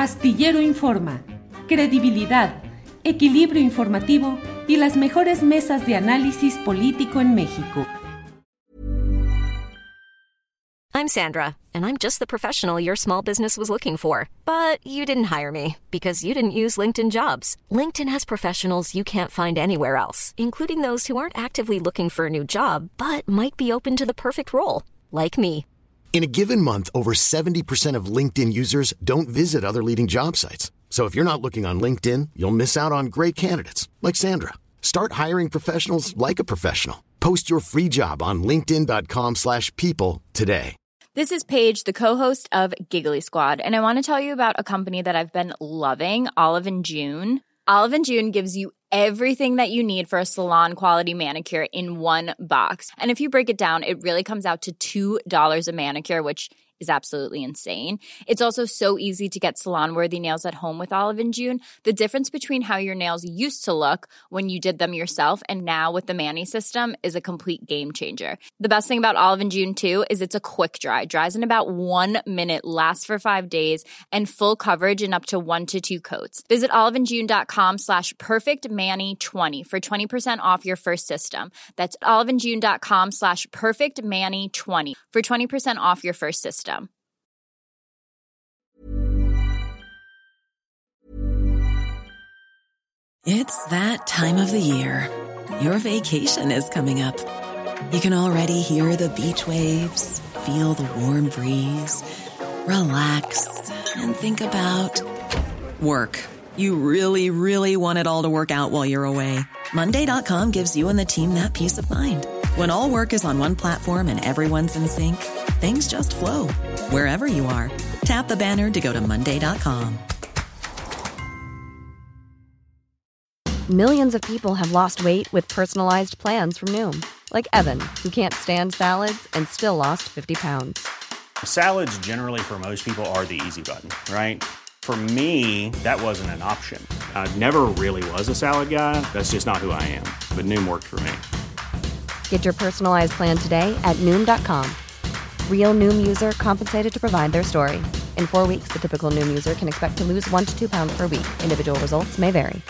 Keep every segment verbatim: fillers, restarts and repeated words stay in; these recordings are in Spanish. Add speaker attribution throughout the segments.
Speaker 1: Astillero Informa, credibilidad, equilibrio informativo y las mejores mesas de análisis político en México.
Speaker 2: I'm Sandra, and I'm just the professional your small business was looking for. But you didn't hire me because you didn't use LinkedIn Jobs. LinkedIn has professionals you can't find anywhere else, including those who aren't actively looking for a new job, but might be open to the perfect role, like me.
Speaker 3: In a given month, over seventy percent of LinkedIn users don't visit other leading job sites. So if you're not looking on LinkedIn, you'll miss out on great candidates like Sandra. Start hiring professionals like a professional. Post your free job on linkedin.com slash people today.
Speaker 4: This is Paige, the co-host of Giggly Squad, and I want to tell you about a company that I've been loving, Olive and June. Olive and June gives you everything that you need for a salon-quality manicure in one box. And if you break it down, it really comes out to two dollars a manicure, which is absolutely insane. It's also so easy to get salon-worthy nails at home with Olive and June. The difference between how your nails used to look when you did them yourself and now with the Mani system is a complete game changer. The best thing about Olive and June, too, is it's a quick dry. Dries in about one minute, lasts for five days, and full coverage in up to one to two coats. Visit oliveandjune.com slash perfectmani20 for twenty percent off your first system. That's oliveandjune.com slash perfectmani20 for twenty percent off your first system.
Speaker 5: It's that time of the year. Your vacation is coming up. You can already hear the beach waves, feel the warm breeze, relax, and think about work. You really, really want it all to work out while you're away. Monday dot com gives you and the team that peace of mind. When all work is on one platform and everyone's in sync, things just flow. Wherever you are, tap the banner to go to Monday dot com.
Speaker 6: Millions of people have lost weight with personalized plans from Noom. Like Evan, who can't stand salads and still lost fifty pounds.
Speaker 7: Salads generally for most people are the easy button, right? For me, that wasn't an option. I never really was a salad guy. That's just not who I am. But Noom worked for me.
Speaker 6: Get your personalized plan today at Noom dot com. Real Noom user compensated to provide their story. In four weeks, the typical Noom user can expect to lose one to two pounds per week. Individual results may vary.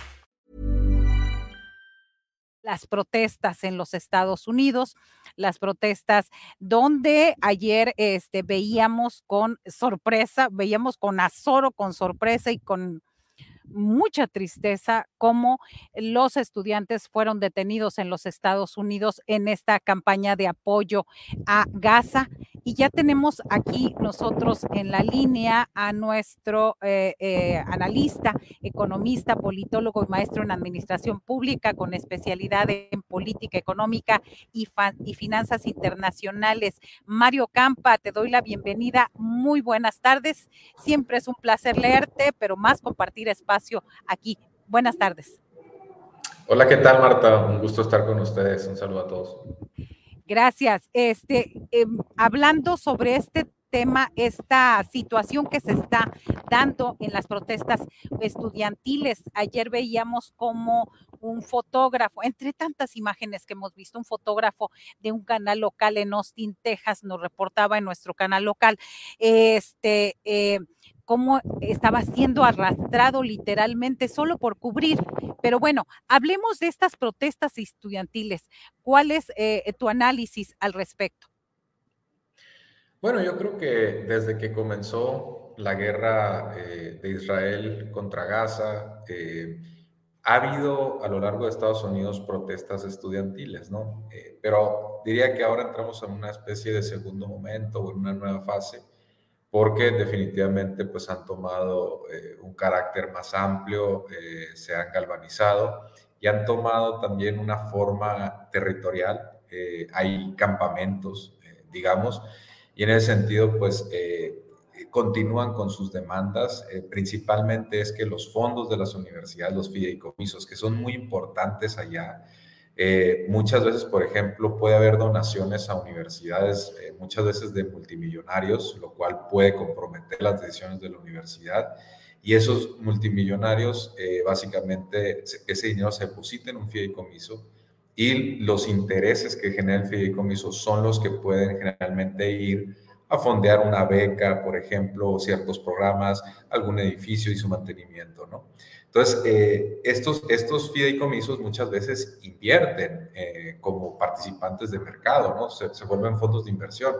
Speaker 8: Las protestas en los Estados Unidos, las protestas donde ayer este, veíamos con sorpresa, veíamos con azoro, con sorpresa y con mucha tristeza cómo los estudiantes fueron detenidos en los Estados Unidos en esta campaña de apoyo a Gaza. Y ya tenemos aquí nosotros en la línea a nuestro eh, eh, analista, economista, politólogo y maestro en administración pública con especialidad en política económica y, fa- y finanzas internacionales. Mario Campa, te doy la bienvenida. Muy buenas tardes. Siempre es un placer leerte, pero más compartir espacio aquí. Buenas tardes.
Speaker 9: Hola, ¿qué tal, Marta? Un gusto estar con ustedes. Un saludo a todos.
Speaker 8: Gracias. Este, eh, hablando sobre este tema, esta situación que se está dando en las protestas estudiantiles. Ayer veíamos como un fotógrafo, entre tantas imágenes que hemos visto, un fotógrafo de un canal local en Austin, Texas, nos reportaba en nuestro canal local, este, eh, cómo estaba siendo arrastrado literalmente solo por cubrir. Pero bueno, hablemos de estas protestas estudiantiles. ¿Cuál es eh, tu análisis al respecto?
Speaker 9: Bueno, yo creo que desde que comenzó la guerra eh, de Israel contra Gaza, eh, ha habido a lo largo de Estados Unidos protestas estudiantiles, ¿no? Eh, pero diría que ahora entramos en una especie de segundo momento o en una nueva fase, porque definitivamente pues han tomado eh, un carácter más amplio, eh, se han galvanizado y han tomado también una forma territorial. Eh, hay campamentos, eh, digamos, y en ese sentido pues eh, continúan con sus demandas. Eh, principalmente es que los fondos de las universidades, los fideicomisos, que son muy importantes allá, Eh, muchas veces, por ejemplo, puede haber donaciones a universidades, eh, muchas veces de multimillonarios, lo cual puede comprometer las decisiones de la universidad. Y esos multimillonarios, eh, básicamente, ese dinero se deposita en un fideicomiso y los intereses que genera el fideicomiso son los que pueden generalmente ir a fondear una beca, por ejemplo, ciertos programas, algún edificio y su mantenimiento, ¿no? Entonces, eh, estos, estos fideicomisos muchas veces invierten eh, como participantes de mercado, ¿no? Se, se vuelven fondos de inversión.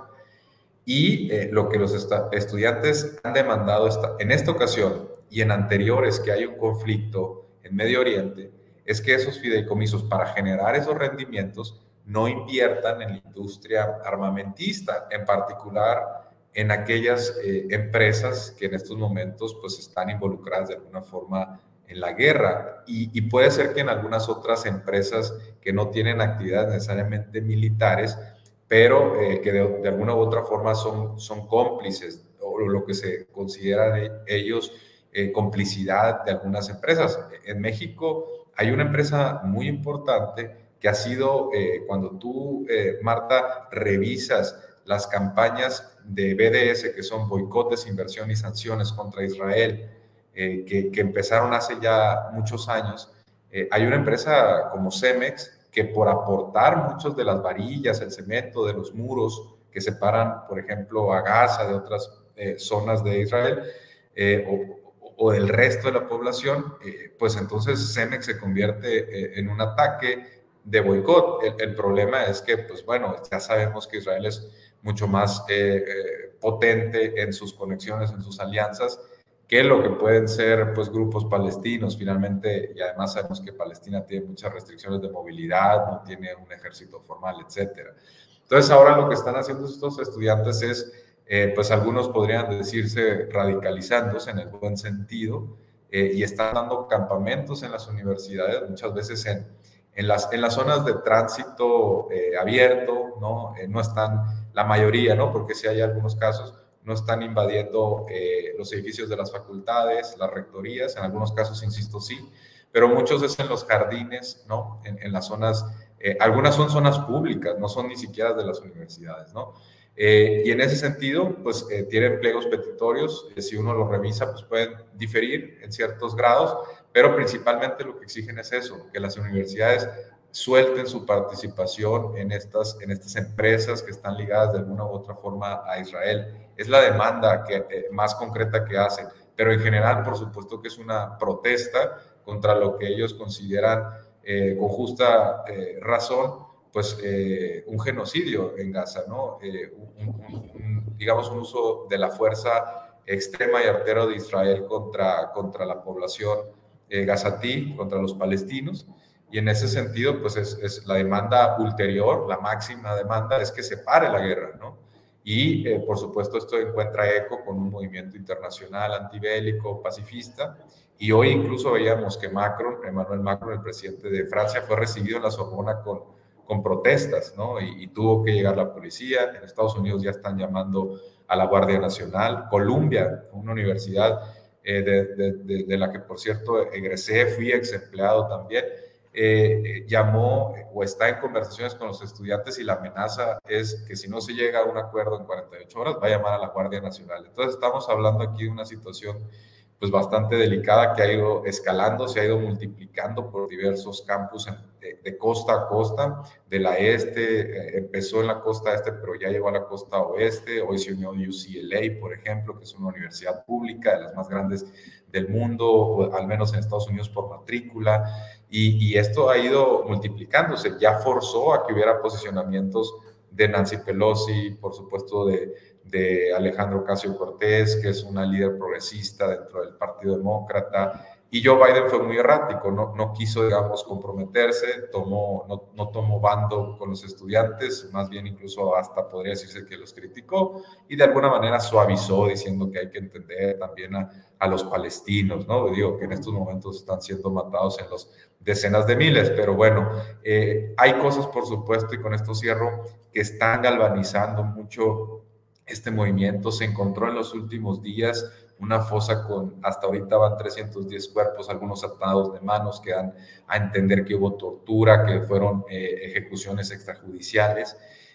Speaker 9: Y eh, lo que los estudiantes han demandado esta, en esta ocasión y en anteriores que hay un conflicto en Medio Oriente, es que esos fideicomisos, para generar esos rendimientos, no inviertan en la industria armamentista, en particular en aquellas eh, empresas que en estos momentos pues, están involucradas de alguna forma en la guerra. Y, y puede ser que en algunas otras empresas que no tienen actividades necesariamente militares, pero eh, que de, de alguna u otra forma son, son cómplices, o lo que se considera de ellos eh, complicidad de algunas empresas. En México hay una empresa muy importante que ha sido, eh, cuando tú, eh, Marta, revisas las campañas de B D S, que son boicot, desinversión y sanciones contra Israel, eh, que, que empezaron hace ya muchos años, eh, hay una empresa como Cemex, que por aportar muchas de las varillas, el cemento de los muros que separan, por ejemplo, a Gaza de otras eh, zonas de Israel, eh, o, o del resto de la población, eh, pues entonces Cemex se convierte eh, en un ataque de boicot. El, el problema es que, pues bueno, ya sabemos que Israel es mucho más eh, eh, potente en sus conexiones, en sus alianzas, que lo que pueden ser pues, grupos palestinos finalmente, y además sabemos que Palestina tiene muchas restricciones de movilidad, no tiene un ejército formal, etcétera. Entonces ahora lo que están haciendo estos estudiantes es, eh, pues algunos podrían decirse radicalizándose en el buen sentido, eh, y están dando campamentos en las universidades, muchas veces en, en, las, en las zonas de tránsito eh, abierto, ¿no? Eh, no están la mayoría, ¿no? Porque sí hay algunos casos, no están invadiendo eh, los edificios de las facultades, las rectorías, en algunos casos, insisto, sí, pero muchos es en los jardines, ¿no? En, en las zonas, eh, algunas son zonas públicas, no son ni siquiera de las universidades, ¿no? Eh, y en ese sentido, pues eh, tienen pliegos petitorios, eh, si uno los revisa, pues pueden diferir en ciertos grados, pero principalmente lo que exigen es eso, que las universidades suelten su participación en estas, en estas empresas que están ligadas de alguna u otra forma a Israel. Es la demanda que, eh, más concreta que hacen, pero en general, por supuesto que es una protesta contra lo que ellos consideran eh, con justa eh, razón, pues eh, un genocidio en Gaza, ¿no? Eh, un, un, un, digamos un uso de la fuerza extrema y artero de Israel contra, contra la población eh, gazatí, contra los palestinos. Y en ese sentido, pues es, es la demanda ulterior, la máxima demanda es que se pare la guerra, ¿no? Y, eh, por supuesto, esto encuentra eco con un movimiento internacional antibélico, pacifista. Y hoy incluso veíamos que Macron, Emmanuel Macron, el presidente de Francia, fue recibido en la Sorbona con, con protestas, ¿no? Y, y tuvo que llegar la policía. En Estados Unidos ya están llamando a la Guardia Nacional. Columbia, una universidad eh, de, de, de, de la que, por cierto, egresé, fui ex empleado también, Eh, llamó o está en conversaciones con los estudiantes y la amenaza es que si no se llega a un acuerdo en cuarenta y ocho horas va a llamar a la Guardia Nacional. Entonces estamos hablando aquí de una situación pues bastante delicada que ha ido escalando, se ha ido multiplicando por diversos campus de, de costa a costa, de la este, eh, empezó en la costa este pero ya llegó a la costa oeste, hoy se unió U C L A, por ejemplo, que es una universidad pública de las más grandes del mundo, o al menos en Estados Unidos por matrícula. Y, y esto ha ido multiplicándose, ya forzó a que hubiera posicionamientos de Nancy Pelosi, por supuesto de, de Alejandro Ocasio-Cortez, que es una líder progresista dentro del Partido Demócrata, y Joe Biden fue muy errático, no, no quiso, digamos, comprometerse, tomó, no, no tomó bando con los estudiantes, más bien incluso hasta podría decirse que los criticó, y de alguna manera suavizó diciendo que hay que entender también a, a los palestinos, ¿no? Digo que en estos momentos están siendo matados en los decenas de miles, pero bueno, eh, hay cosas, por supuesto, y con esto cierro, que están galvanizando mucho este movimiento. Se encontró en los últimos días una fosa con, hasta ahorita van trescientos diez cuerpos, algunos atados de manos, que dan a entender que hubo tortura, que fueron eh, ejecuciones extrajudiciales.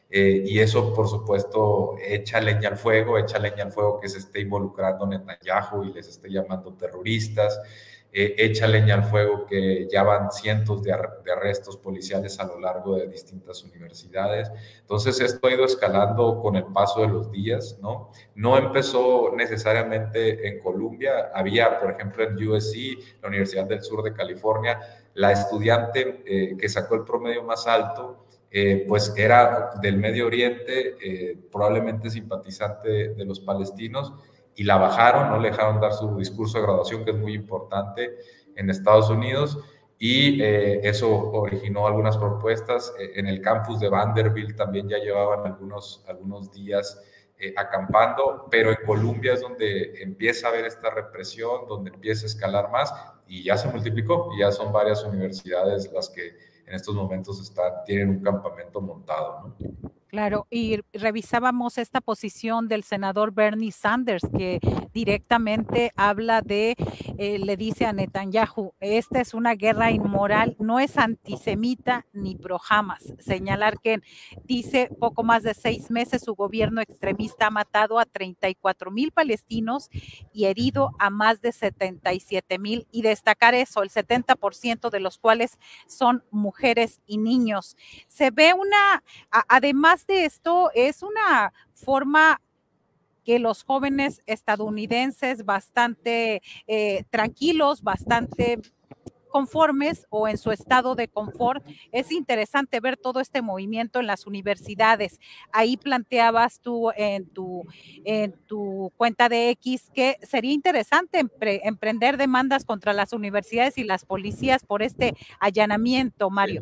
Speaker 9: Eh, y eso, por supuesto, echa leña al fuego, echa leña al fuego que se esté involucrando Netanyahu y les esté llamando terroristas, eh, echa leña al fuego que ya van cientos de, ar de arrestos policiales a lo largo de distintas universidades. Entonces, esto ha ido escalando con el paso de los días, ¿no? No empezó necesariamente en Columbia, había, por ejemplo, en U S C, la Universidad del Sur de California, la estudiante eh, que sacó el promedio más alto, Eh, pues era del Medio Oriente, eh, probablemente simpatizante de, de los palestinos, y la bajaron, no le dejaron dar su discurso de graduación, que es muy importante en Estados Unidos, y eh, eso originó algunas propuestas. Eh, en el campus de Vanderbilt también ya llevaban algunos, algunos días eh, acampando, pero en Columbia es donde empieza a haber esta represión, donde empieza a escalar más, y ya se multiplicó, y ya son varias universidades las que en estos momentos están, tienen un campamento montado, ¿no?
Speaker 8: Claro, y revisábamos esta posición del senador Bernie Sanders, que directamente habla de, eh, le dice a Netanyahu, esta es una guerra inmoral, no es antisemita ni pro Hamas. Señalar que dice poco más de seis meses su gobierno extremista ha matado a treinta y cuatro mil palestinos y herido a más de setenta y siete mil, y destacar eso, el setenta por ciento de los cuales son mujeres y niños. Se ve una, a, además de esto, es una forma que los jóvenes estadounidenses bastante eh, tranquilos, bastante conformes o en su estado de confort. Es interesante ver todo este movimiento en las universidades. Ahí planteabas tú en tu, en tu cuenta de X que sería interesante empre, emprender demandas contra las universidades y las policías por este allanamiento, Mario.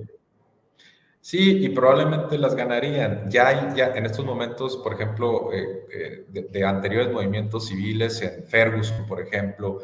Speaker 9: Sí, y probablemente las ganarían. Ya hay, ya en estos momentos, por ejemplo, eh, eh, de, de anteriores movimientos civiles, en Ferguson, por ejemplo,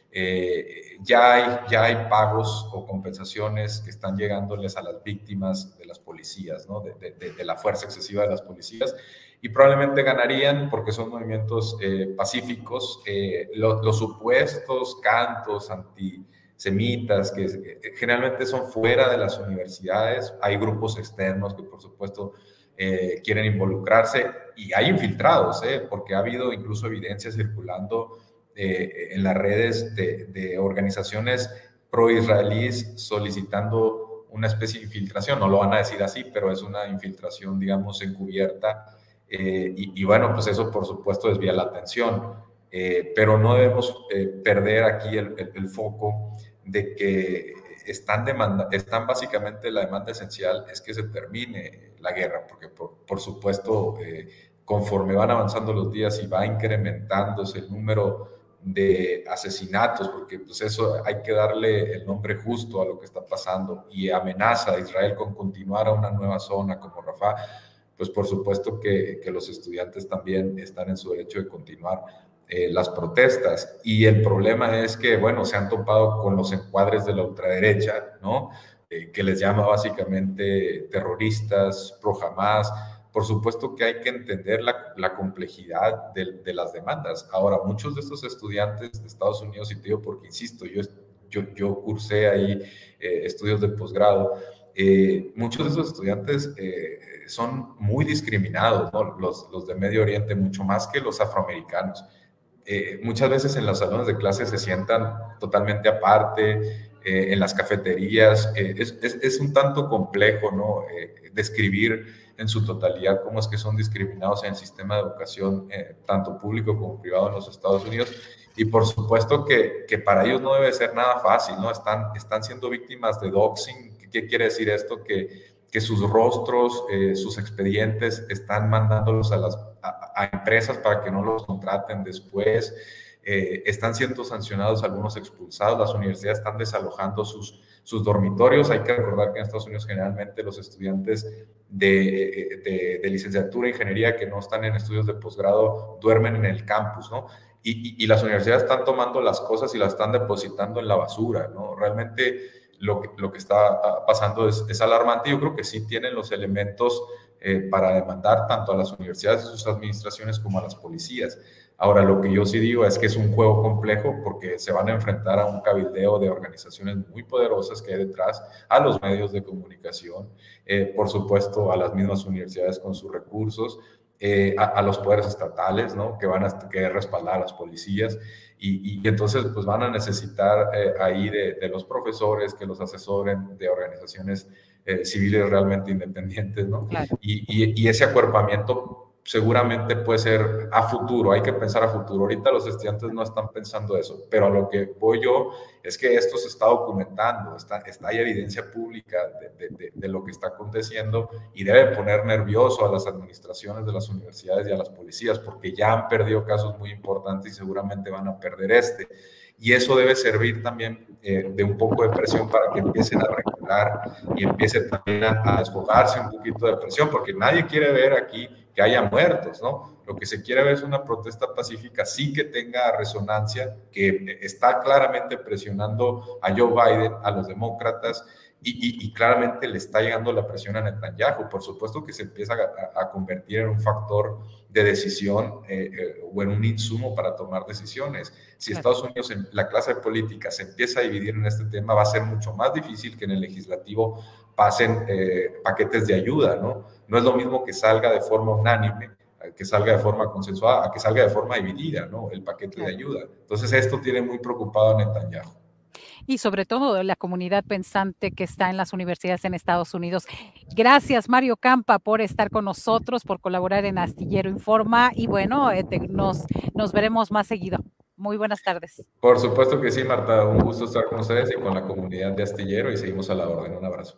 Speaker 9: eh, ya, hay, ya hay pagos o compensaciones que están llegándoles a las víctimas de las policías, ¿no? de, de, de la fuerza excesiva de las policías, y probablemente ganarían porque son movimientos eh, pacíficos. Eh, lo, los supuestos cantos anti semitas, que generalmente son fuera de las universidades. Hay grupos externos que, por supuesto, eh, quieren involucrarse, y hay infiltrados, eh, porque ha habido incluso evidencia circulando eh, en las redes de, de organizaciones pro-israelíes solicitando una especie de infiltración. No lo van a decir así, pero es una infiltración, digamos, encubierta, eh, y, y bueno, pues eso, por supuesto, desvía la atención. Eh, pero no debemos eh, perder aquí el, el, el foco de que están, demanda, están básicamente, la demanda esencial es que se termine la guerra, porque por, por supuesto, eh, conforme van avanzando los días y va incrementándose el número de asesinatos, porque pues eso hay que darle el nombre justo a lo que está pasando, y amenaza a Israel con continuar a una nueva zona como Rafah, pues por supuesto que, que los estudiantes también están en su derecho de continuar Eh, las protestas. Y el problema es que, bueno, se han topado con los encuadres de la ultraderecha, ¿no? Eh, que les llama básicamente terroristas, pro Hamas. Por supuesto que hay que entender la, la complejidad de, de las demandas. Ahora, muchos de estos estudiantes de Estados Unidos, y te digo porque, insisto, yo, yo, yo cursé ahí eh, estudios de posgrado, eh, muchos de esos estudiantes eh, son muy discriminados, ¿no? Los, los de Medio Oriente, mucho más que los afroamericanos. Eh, muchas veces en los salones de clase se sientan totalmente aparte, eh, en las cafeterías. Eh, es, es, es un tanto complejo, ¿no? Eh, describir en su totalidad cómo es que son discriminados en el sistema de educación, eh, tanto público como privado en los Estados Unidos. Y por supuesto que, que para ellos no debe ser nada fácil, ¿no? Están, están siendo víctimas de doxing. ¿Qué quiere decir esto? Que que sus rostros, eh, sus expedientes, están mandándolos a las a, a empresas para que no los contraten después. Eh, están siendo sancionados, algunos expulsados. Las universidades están desalojando sus, sus dormitorios. Hay que recordar que en Estados Unidos generalmente los estudiantes de, de, de licenciatura e ingeniería que no están en estudios de posgrado duermen en el campus, ¿no? Y, y, y las universidades están tomando las cosas y las están depositando en la basura, ¿no? Realmente Lo que, lo que está pasando es, es alarmante. Yo creo que sí tienen los elementos eh, para demandar tanto a las universidades y sus administraciones como a las policías. Ahora, lo que yo sí digo es que es un juego complejo porque se van a enfrentar a un cabildeo de organizaciones muy poderosas que hay detrás, a los medios de comunicación, eh, por supuesto a las mismas universidades con sus recursos, eh, a, a los poderes estatales, ¿no? Que van a querer respaldar a las policías y, y entonces pues van a necesitar eh, ahí de, de los profesores que los asesoren, de organizaciones eh, civiles realmente independientes, ¿no? Claro. Y, y, y ese acuerpamiento seguramente puede ser a futuro, hay que pensar a futuro. Ahorita los estudiantes no están pensando eso, pero a lo que voy yo es que esto se está documentando, está, está hay evidencia pública de, de, de lo que está aconteciendo y debe poner nervioso a las administraciones de las universidades y a las policías porque ya han perdido casos muy importantes y seguramente van a perder este. Y eso debe servir también eh, de un poco de presión para que empiecen a regular y empiecen también a, a desfogarse un poquito de presión, porque nadie quiere ver aquí que haya muertos, ¿no? Lo que se quiere ver es una protesta pacífica, sí que tenga resonancia, que está claramente presionando a Joe Biden, a los demócratas, y, y, y claramente le está llegando la presión a Netanyahu. Por supuesto que se empieza a, a convertir en un factor de decisión eh, eh, o en un insumo para tomar decisiones. Si Estados Unidos, en la clase política, se empieza a dividir en este tema, va a ser mucho más difícil que en el legislativo pasen eh, paquetes de ayuda, ¿no? No es lo mismo que salga de forma unánime, que salga de forma consensuada, a que salga de forma dividida, ¿no? El paquete de ayuda. Entonces, esto tiene muy preocupado a Netanyahu.
Speaker 8: Y sobre todo la comunidad pensante que está en las universidades en Estados Unidos. Gracias, Mario Campa, por estar con nosotros, por colaborar en Astillero Informa y bueno, eh, te, nos, nos veremos más seguido. Muy buenas tardes.
Speaker 9: Por supuesto que sí, Marta. Un gusto estar con ustedes y con la comunidad de Astillero y seguimos a la orden. Un abrazo.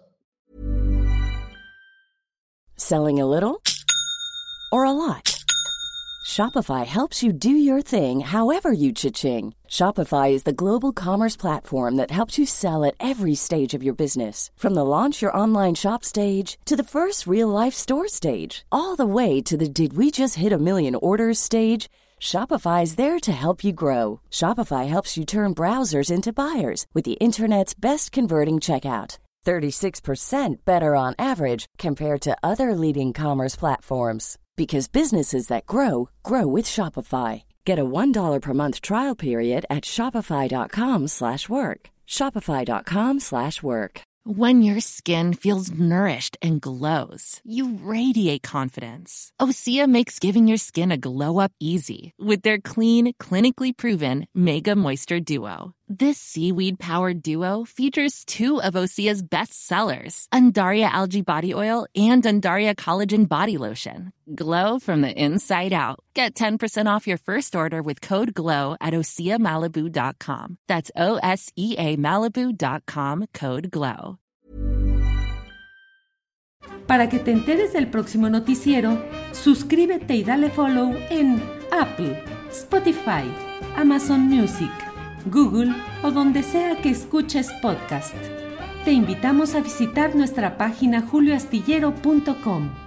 Speaker 10: Selling a little or a lot? Shopify helps you do your thing however you cha-ching. Shopify is the global commerce platform that helps you sell at every stage of your business. From the launch your online shop stage to the first real-life store stage, all the way to the did we just hit a million orders stage. Shopify is there to help you grow. Shopify helps you turn browsers into buyers with the internet's best converting checkout. thirty-six percent better on average compared to other leading commerce platforms. Because businesses that grow, grow with Shopify. Get a one dollar per month trial period at shopify.com slash work. Shopify.com slash work.
Speaker 11: When your skin feels nourished and glows, you radiate confidence. Osea makes giving your skin a glow-up easy with their clean, clinically proven Mega Moisture Duo. This seaweed-powered duo features two of Osea's best sellers, Undaria Algae Body Oil and Undaria Collagen Body Lotion. Glow from the inside out. Get ten percent off your first order with code GLOW at osea malibu dot com. That's O S E A Malibu dot com, code GLOW.
Speaker 1: Para que te enteres del próximo noticiero, suscríbete y dale follow en Apple, Spotify, Amazon Music, Google o donde sea que escuches podcast. Te invitamos a visitar nuestra página julio astillero punto com.